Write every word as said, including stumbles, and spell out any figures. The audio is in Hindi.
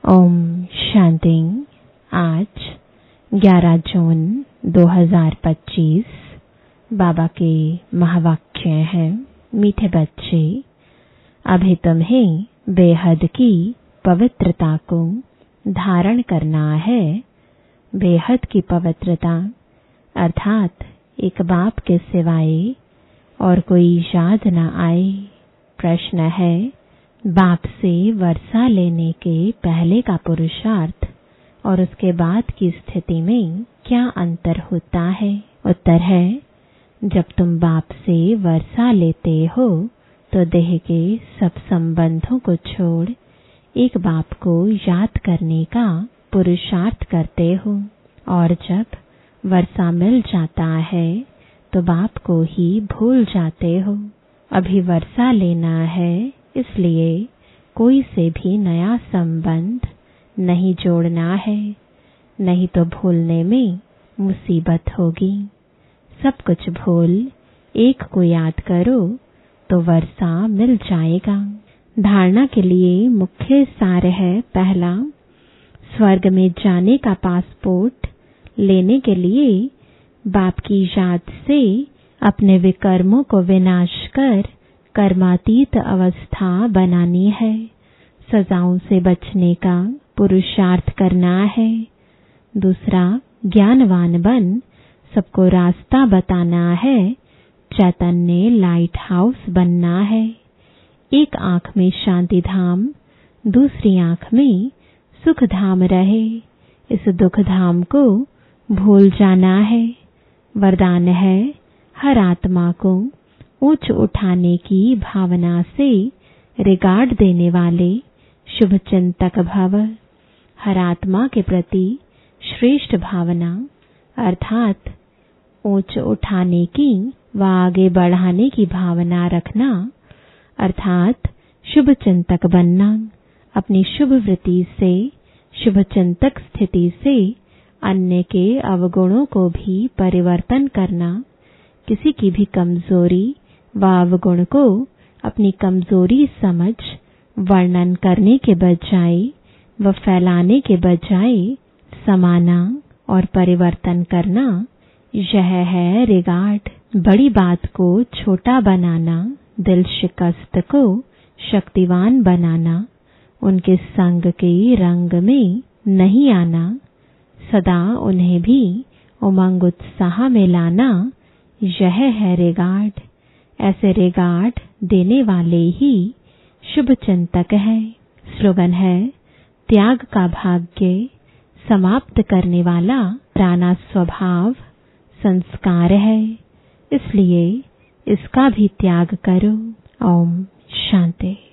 ओम शांति। आज ग्यारह जून दो हज़ार पच्चीस बाबा के महावाक्य हैं। मीठे बच्चे, अभी तुम्हें बेहद की पवित्रता को धारण करना है। बेहद की पवित्रता अर्थात एक बाप के सिवाय और कोई याद न आए। प्रश्न है, बाप से वर्षा लेने के पहले का पुरुषार्थ और उसके बाद की स्थिति में क्या अंतर होता है? उत्तर है, जब तुम बाप से वर्षा लेते हो तो देह के सब संबंधों को छोड़ एक बाप को याद करने का पुरुषार्थ करते हो, और जब वर्षा मिल जाता है तो बाप को ही भूल जाते हो। अभी वर्षा लेना है, इसलिए कोई से भी नया संबंध नहीं जोड़ना है, नहीं तो भूलने में मुसीबत होगी। सब कुछ भूल एक को याद करो तो वर्षा मिल जाएगा। धारणा के लिए मुख्य सार है, पहला, स्वर्ग में जाने का पासपोर्ट लेने के लिए बाप की याद से अपने विकर्मों को विनाश कर कर्मातीत अवस्था बनानी है। सजाओं से बचने का पुरुषार्थ करना है। दूसरा, ज्ञानवान बन सबको रास्ता बताना है। चैतन्य लाइट हाउस बनना है। एक आंख में शांति धाम, दूसरी आंख में सुख धाम रहे। इस दुख धाम को भूल जाना है। वरदान है, हर आत्मा को ऊंच उठाने की भावना से रिगार्ड देने वाले शुभ चिंतक भव। हर आत्मा के प्रति श्रेष्ठ भावना अर्थात ऊंच उठाने की व आगे बढ़ाने की भावना रखना, अर्थात शुभ चिंतक बनना। अपनी शुभ वृत्ति से, शुभ चिंतक स्थिति से अन्य के अवगुणों को भी परिवर्तन करना। किसी की भी कमजोरी व अवगुण को अपनी कमजोरी समझ वर्णन करने के बजाय व फैलाने के बजाय समाना और परिवर्तन करना, यह है रिगार्ड। बड़ी बात को छोटा बनाना, दिल शिकस्त को शक्तिवान बनाना, उनके संग के रंग में नहीं आना, सदा उन्हें भी उमंग उत्साह में लाना, यह है रिगार्ड। ऐसे रिगार्ड देने वाले ही शुभ चिंतक है। स्लोगन है, त्याग का भाग्य समाप्त करने वाला पुराना स्वभाव संस्कार है, इसलिए इसका भी त्याग करो। ओम शांति।